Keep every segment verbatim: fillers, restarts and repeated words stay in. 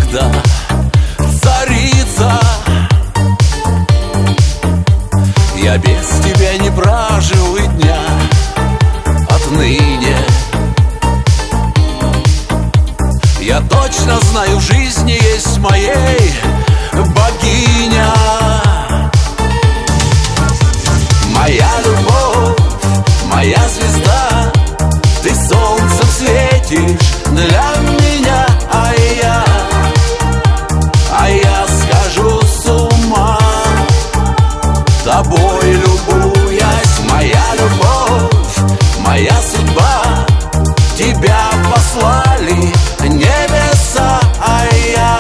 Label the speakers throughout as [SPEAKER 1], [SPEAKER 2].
[SPEAKER 1] всегда царица. Я без тебя не прожил и дня отныне. Я точно знаю, в жизни есть моей богиня. Моя любовь, моя звезда, ты солнцем светишь для меня, а я, а я схожу с ума, тобой любуясь. Моя любовь, моя судьба, тебя послали небеса, а я,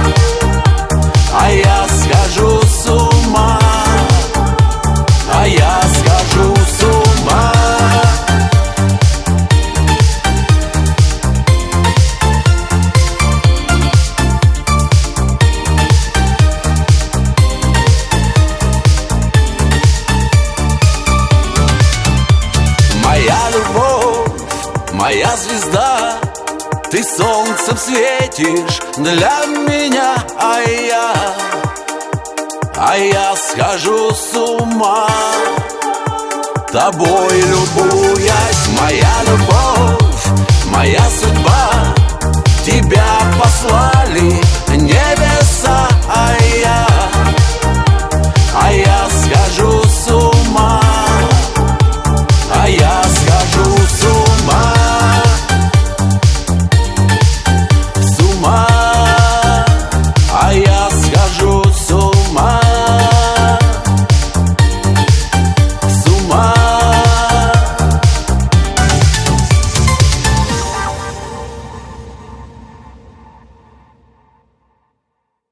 [SPEAKER 1] а я схожу с ума, а я схожу с ума. Моя любовь, моя звезда, ты солнцем светишь для меня, а я, а я схожу с ума, тобой любуясь. Моя любовь, моя судьба, тебя послали